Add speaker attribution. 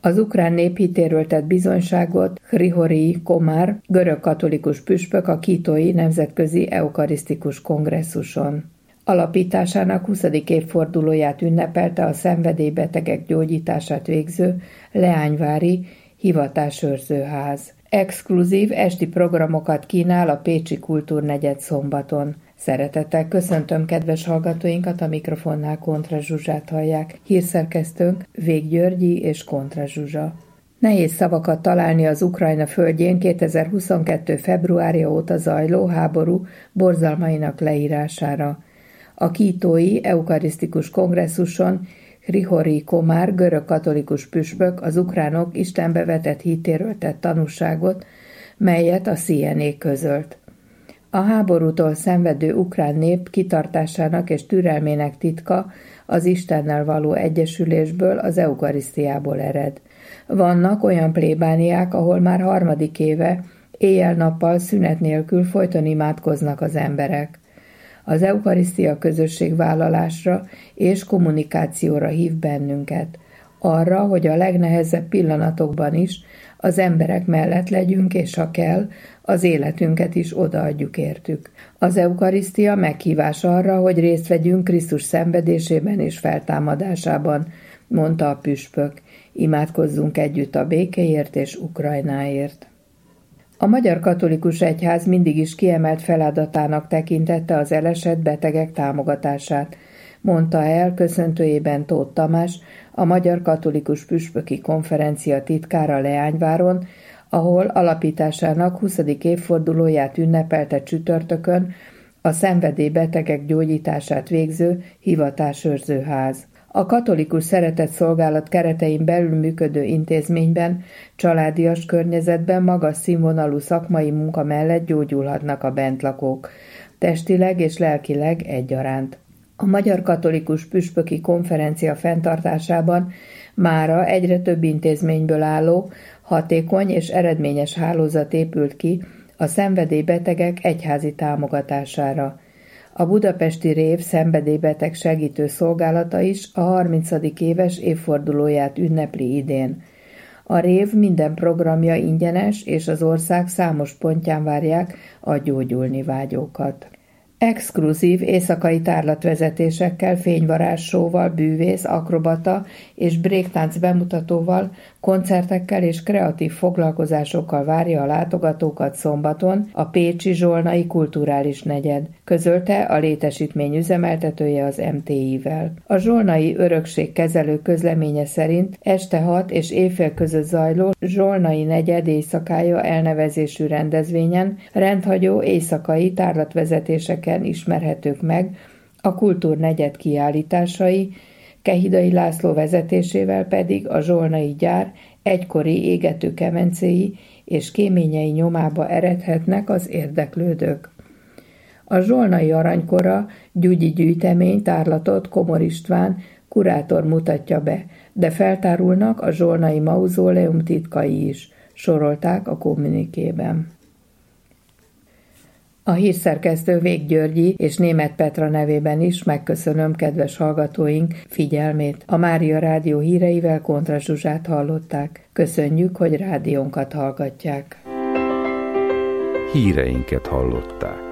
Speaker 1: Az ukrán nép hitéről tett bizonyságot Hrihorii Komár, görög katolikus püspök a Kítói Nemzetközi Eukarisztikus Kongresszuson. Alapításának 20. évfordulóját ünnepelte a szenvedélybetegek gyógyítását végző Leányvári Hivatásőrzőház. Exkluzív esti programokat kínál a Pécsi Kultúrnegyed szombaton. Szeretettel köszöntöm kedves hallgatóinkat, a mikrofonnál Kontra Zsuzsát hallják. Hírszerkesztőnk Vég Györgyi és Kontra Zsuzsa. Nehéz szavakat találni az Ukrajna földjén 2022. februárja óta zajló háború borzalmainak leírására. A Kítói Eukarisztikus Kongresszuson Hrihorii Komár, görög katolikus püspök az ukránok Istenbe vetett hitéről tett tanúságot, melyet a CNN közölt. A háborútól szenvedő ukrán nép kitartásának és türelmének titka az Istennel való egyesülésből, az eukarisztiából ered. Vannak olyan plébániák, ahol már 3. éve éjjel-nappal szünet nélkül folyton imádkoznak az emberek. Az eukarisztia közösségvállalásra és kommunikációra hív bennünket, arra, hogy a legnehezebb pillanatokban is az emberek mellett legyünk, és ha kell, az életünket is odaadjuk értük. Az eukarisztia meghívás arra, hogy részt vegyünk Krisztus szenvedésében és feltámadásában, mondta a püspök. Imádkozzunk együtt a békéért és Ukrajnáért. A Magyar Katolikus Egyház mindig is kiemelt feladatának tekintette az elesett betegek támogatását, mondta el köszöntőjében Tóth Tamás, a Magyar Katolikus Püspöki Konferencia titkára Leányváron, ahol alapításának 20. évfordulóját ünnepelte csütörtökön a szenvedélybetegek gyógyítását végző Hivatásőrzőház. A katolikus szeretetszolgálat keretein belül működő intézményben, családias környezetben magas színvonalú szakmai munka mellett gyógyulhatnak a bentlakók, testileg és lelkileg egyaránt. A Magyar Katolikus Püspöki Konferencia fenntartásában mára egyre több intézményből álló, hatékony és eredményes hálózat épült ki a szenvedélybetegek egyházi támogatására. A budapesti rév szenvedélybeteg segítő szolgálata is a 30. éves évfordulóját ünnepli idén. A rév minden programja ingyenes, és az ország számos pontján várják a gyógyulni vágyókat. Exkluzív éjszakai tárlatvezetésekkel, fényvarázssóval, bűvész, akrobata és breaktánc bemutatóval, koncertekkel és kreatív foglalkozásokkal várja a látogatókat szombaton a pécsi Zsolnai Kulturális Negyed, közölte a létesítmény üzemeltetője az MTI-vel. A Zsolnai Örökségkezelő közleménye szerint este 6 és éjfél között zajló Zsolnai Negyed éjszakája elnevezésű rendezvényen rendhagyó éjszakai tárlatvezetések ismerhetők meg a Kultúrnegyed kiállításai, Kehidai László vezetésével pedig a Zsolnai gyár egykori égető kemencéi és kéményei nyomába eredhetnek az érdeklődők. A Zsolnai Aranykora gyugyi gyűjtemény tárlatot Komor István kurátor mutatja be, de feltárulnak a Zsolnai mauzóleum titkai is, sorolták a kommunikében. A hírszerkesztő Vég Györgyi és Németh Petra nevében is megköszönöm kedves hallgatóink figyelmét. A Mária Rádió híreivel Kontra Zsuzsát hallották. Köszönjük, hogy rádiónkat hallgatják.
Speaker 2: Híreinket hallották.